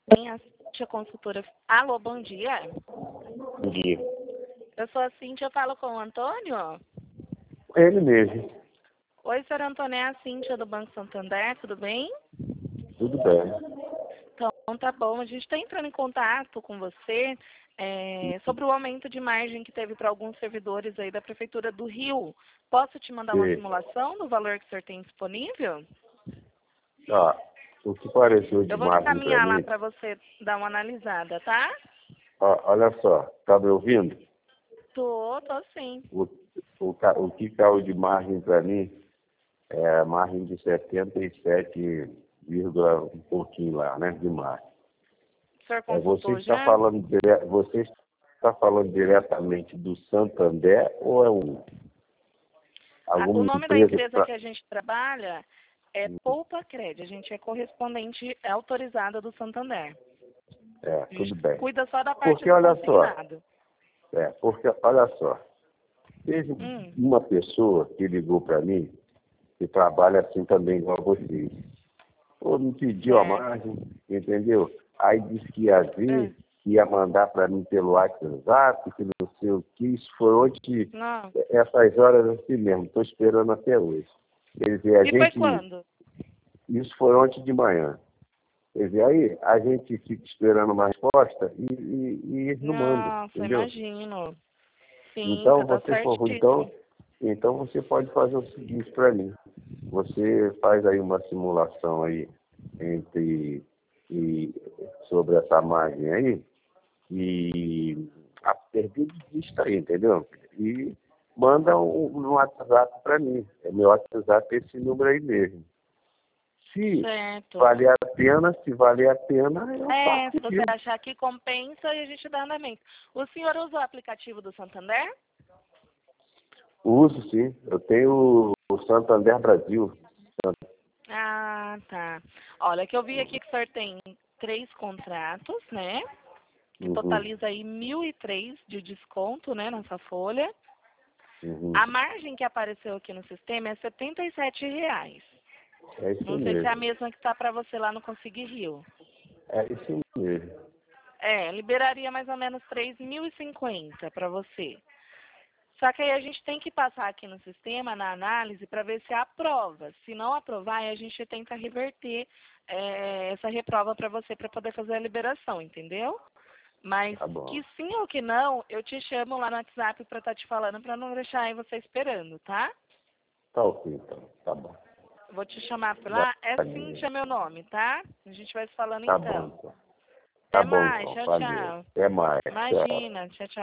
Bem, a Cíntia Consultora. Alô, bom dia. Bom dia. Eu sou a Cíntia, eu falo com o Antônio. Ele mesmo. Oi, senhor Antônio, é a Cíntia do Banco Santander, tudo bem? Tudo bem. Então, tá bom. A gente está entrando em contato com você sobre o aumento de margem que teve para alguns servidores aí da Prefeitura do Rio. Posso te mandar uma Sim. simulação do valor que o senhor tem disponível? Tá. O que apareceu de Eu vou margem para encaminhar lá mim, para você dar uma analisada, tá? olha só, tá me ouvindo? Tô sim. O que caiu de margem para mim é a margem de 77, um pouquinho lá, né, de margem. O senhor Você consultou está já? falando você está falando diretamente do Santander ou é O alguma nome da empresa empresa que a gente trabalha é Poupa Cred. A gente é correspondente autorizada do Santander. A gente tudo bem. cuida só da parte Porque do olha só, consignado. teve uma pessoa que ligou para mim, que trabalha assim também igual a vocês. Pô, me pediu a Certo. margem, entendeu? Aí disse que ia ver, que ia mandar para mim pelo WhatsApp, que não sei o que. Isso foi ontem, Não. essas horas assim mesmo, estou esperando até hoje. Quer dizer, Foi quando? isso foi ontem de manhã. Quer dizer, aí a gente fica esperando uma resposta e eles não mandam, Nossa, entendeu? imagino. Sim, Então, você tá certíssimo. então você pode fazer o seguinte para mim. Você faz aí uma simulação aí e sobre essa margem aí e a perder de vista aí, entendeu? E manda um WhatsApp para mim. É meu WhatsApp é esse número aí mesmo. Se Certo. valer a pena, eu faço Se você aquilo. achar que compensa, e a gente dá andamento. O senhor usa o aplicativo do Santander? Uso sim. Eu tenho o Santander Brasil. Ah, tá. Olha, que eu vi aqui que o senhor tem 3 contratos, né? Que totaliza aí 1.003 de desconto, né, nessa folha. A margem que apareceu aqui no sistema é R$ 77,00. É isso Não sei se é a mesmo. mesma que está para você lá no Consig Rio. É isso mesmo. Liberaria mais ou menos 3.050 para você. Só que aí a gente tem que passar aqui no sistema, na análise, para ver se aprova. Se não aprovar, aí a gente tenta reverter essa reprova para você, para poder fazer a liberação, entendeu? Mas Tá bom. que sim ou que não, eu te chamo lá no WhatsApp para estar te falando, para não deixar aí você esperando, tá? Tá ok, então. Tá bom. Vou te chamar por lá. É Cíntia meu nome, tá? A gente vai se falando Tá bom, então. então. Tá Até bom, mais. então. Tchau, Valeu. tchau. Até mais. Tchau. Imagina. Tchau, tchau.